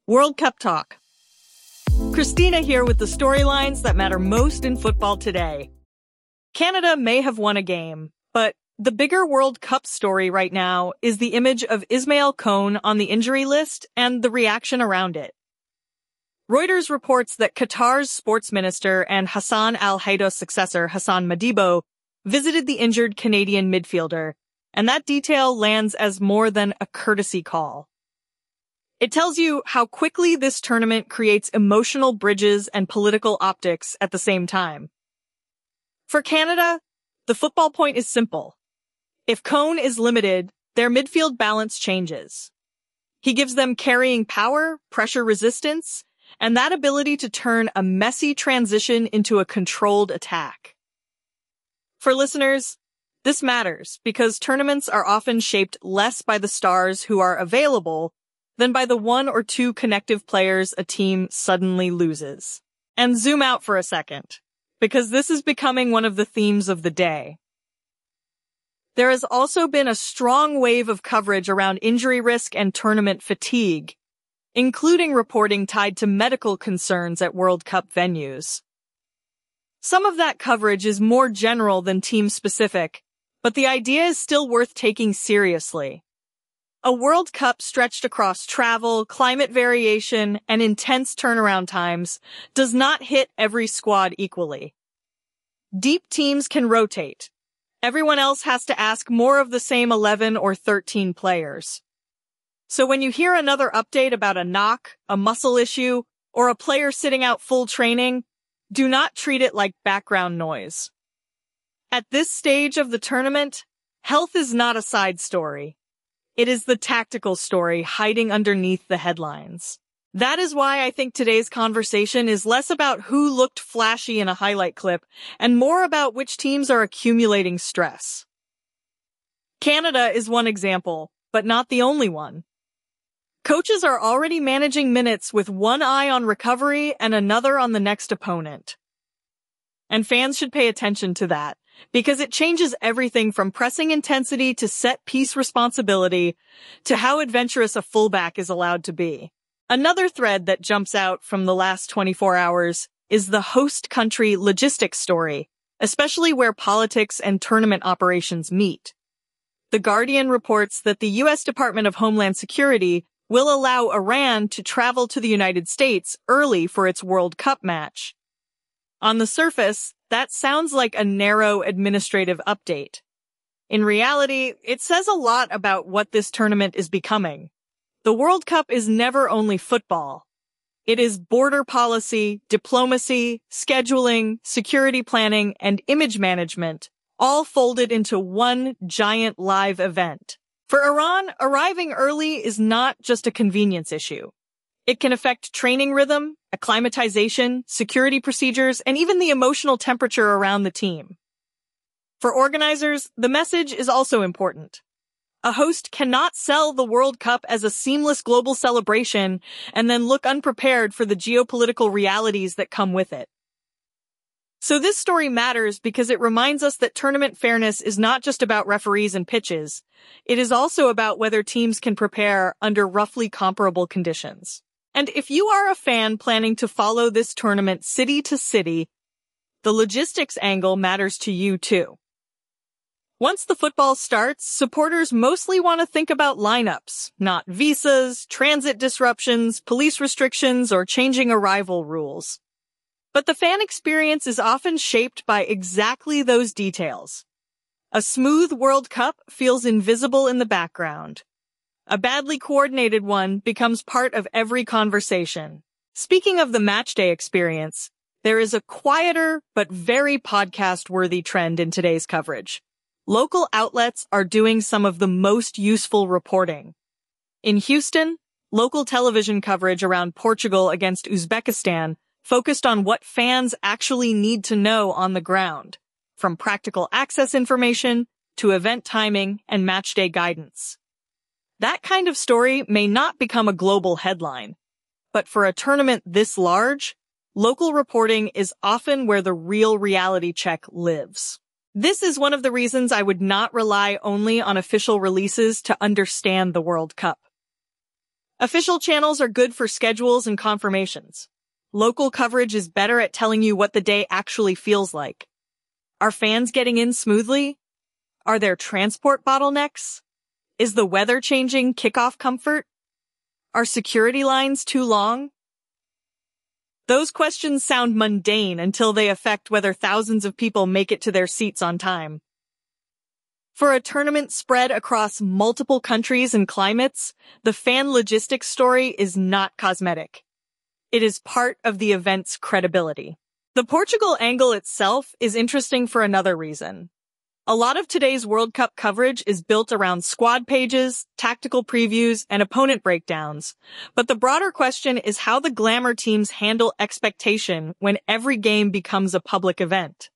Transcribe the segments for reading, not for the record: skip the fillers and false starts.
World Cup Talk. Christina here with the storylines that matter most in football today. Canada may have won a game, but the bigger World Cup story right now is the image of Ismail Kone on the injury list and the reaction around it. Reuters reports that Qatar's sports minister and Hassan Al Haydou's successor, Hassan Madibo, visited the injured Canadian midfielder, and that detail lands as more than a courtesy call. It tells you how quickly this tournament creates emotional bridges and political optics at the same time. For Canada, the football point is simple. If Kone is limited, their midfield balance changes. He gives them carrying power, pressure resistance, and that ability to turn a messy transition into a controlled attack. For listeners, this matters because tournaments are often shaped less by the stars who are available than by the one or two connective players a team suddenly loses. And zoom out for a second, because this is becoming one of the themes of the day. There has also been a strong wave of coverage around injury risk and tournament fatigue, including reporting tied to medical concerns at World Cup venues. Some of that coverage is more general than team-specific, but the idea is still worth taking seriously. A World Cup stretched across travel, climate variation, and intense turnaround times does not hit every squad equally. Deep teams can rotate. Everyone else has to ask more of the same 11 or 13 players. So when you hear another update about a knock, a muscle issue, or a player sitting out full training, do not treat it like background noise. At this stage of the tournament, health is not a side story. It is the tactical story hiding underneath the headlines. That is why I think today's conversation is less about who looked flashy in a highlight clip and more about which teams are accumulating stress. Canada is one example, but not the only one. Coaches are already managing minutes with one eye on recovery and another on the next opponent. And fans should pay attention to that, because it changes everything from pressing intensity to set-piece responsibility to how adventurous a fullback is allowed to be. Another thread that jumps out from the last 24 hours is the host country logistics story, especially where politics and tournament operations meet. The Guardian reports that the U.S. Department of Homeland Security will allow Iran to travel to the United States early for its World Cup match. On the surface, that sounds like a narrow administrative update. In reality, it says a lot about what this tournament is becoming. The World Cup is never only football. It is border policy, diplomacy, scheduling, security planning, and image management, all folded into one giant live event. For Iran, arriving early is not just a convenience issue. It can affect training rhythm, acclimatization, security procedures, and even the emotional temperature around the team. For organizers, the message is also important. A host cannot sell the World Cup as a seamless global celebration and then look unprepared for the geopolitical realities that come with it. So this story matters because it reminds us that tournament fairness is not just about referees and pitches. It is also about whether teams can prepare under roughly comparable conditions. And if you are a fan planning to follow this tournament city to city, the logistics angle matters to you too. Once the football starts, supporters mostly want to think about lineups, not visas, transit disruptions, police restrictions, or changing arrival rules. But the fan experience is often shaped by exactly those details. A smooth World Cup feels invisible in the background. A badly coordinated one becomes part of every conversation. Speaking of the matchday experience, there is a quieter but very podcast-worthy trend in today's coverage. Local outlets are doing some of the most useful reporting. In Houston, local television coverage around Portugal against Uzbekistan focused on what fans actually need to know on the ground, from practical access information to event timing and matchday guidance. That kind of story may not become a global headline, but for a tournament this large, local reporting is often where the real reality check lives. This is one of the reasons I would not rely only on official releases to understand the World Cup. Official channels are good for schedules and confirmations. Local coverage is better at telling you what the day actually feels like. Are fans getting in smoothly? Are there transport bottlenecks? Is the weather changing kickoff comfort? Are security lines too long? Those questions sound mundane until they affect whether thousands of people make it to their seats on time. For a tournament spread across multiple countries and climates, the fan logistics story is not cosmetic. It is part of the event's credibility. The Portugal angle itself is interesting for another reason. A lot of today's World Cup coverage is built around squad pages, tactical previews, and opponent breakdowns. But the broader question is how the glamour teams handle expectation when every game becomes a public event.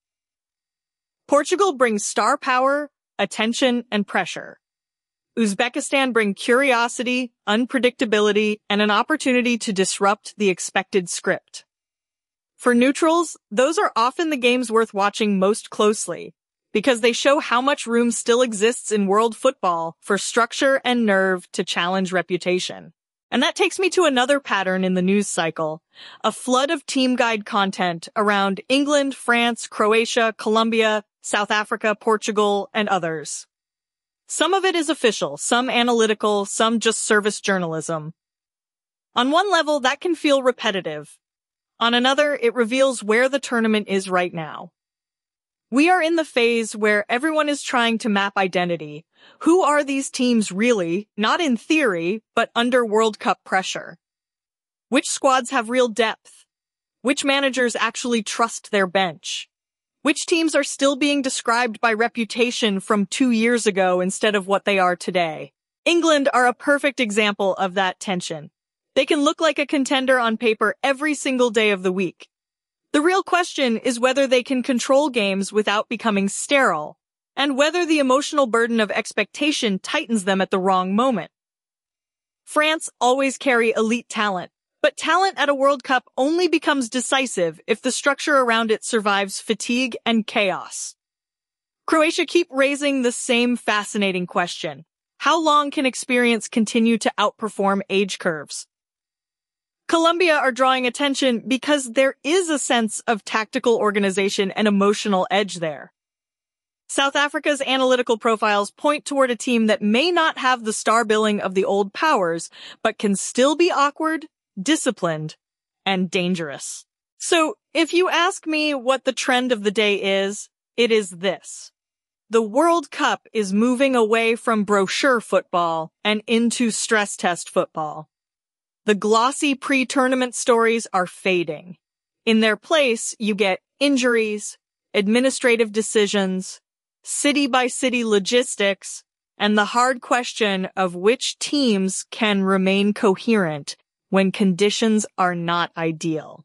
Portugal brings star power, attention, and pressure. Uzbekistan bring curiosity, unpredictability, and an opportunity to disrupt the expected script. For neutrals, those are often the games worth watching most closely, because they show how much room still exists in world football for structure and nerve to challenge reputation. And that takes me to another pattern in the news cycle, a flood of team guide content around England, France, Croatia, Colombia, South Africa, Portugal, and others. Some of it is official, some analytical, some just service journalism. On one level, that can feel repetitive. On another, it reveals where the tournament is right now. We are in the phase where everyone is trying to map identity. Who are these teams really, not in theory, but under World Cup pressure? Which squads have real depth? Which managers actually trust their bench? Which teams are still being described by reputation from 2 years ago instead of what they are today? England are a perfect example of that tension. They can look like a contender on paper every single day of the week. The real question is whether they can control games without becoming sterile, and whether the emotional burden of expectation tightens them at the wrong moment. France always carry elite talent, but talent at a World Cup only becomes decisive if the structure around it survives fatigue and chaos. Croatia keep raising the same fascinating question. How long can experience continue to outperform age curves? Colombia are drawing attention because there is a sense of tactical organization and emotional edge there. South Africa's analytical profiles point toward a team that may not have the star billing of the old powers, but can still be awkward, disciplined, and dangerous. So, if you ask me what the trend of the day is, it is this. The World Cup is moving away from brochure football and into stress test football. The glossy pre-tournament stories are fading. In their place, you get injuries, administrative decisions, city-by-city logistics, and the hard question of which teams can remain coherent when conditions are not ideal.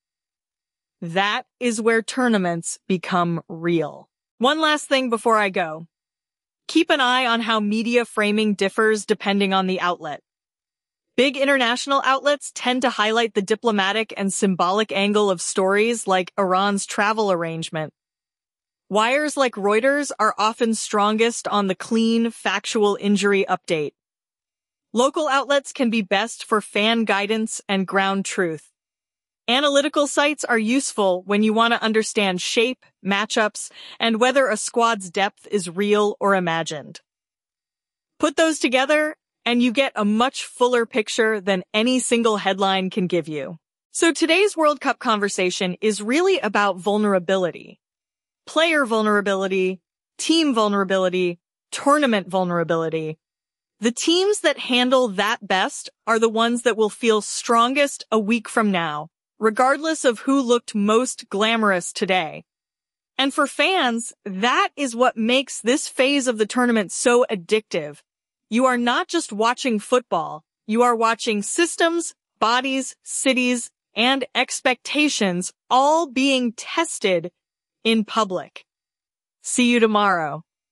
That is where tournaments become real. One last thing before I go. Keep an eye on how media framing differs depending on the outlet. Big international outlets tend to highlight the diplomatic and symbolic angle of stories like Iran's travel arrangement. Wires like Reuters are often strongest on the clean, factual injury update. Local outlets can be best for fan guidance and ground truth. Analytical sites are useful when you want to understand shape, matchups, and whether a squad's depth is real or imagined. Put those together, and you get a much fuller picture than any single headline can give you. So today's World Cup conversation is really about vulnerability. Player vulnerability, team vulnerability, tournament vulnerability. The teams that handle that best are the ones that will feel strongest a week from now, regardless of who looked most glamorous today. And for fans, that is what makes this phase of the tournament so addictive. You are not just watching football, you are watching systems, bodies, cities, and expectations all being tested in public. See you tomorrow.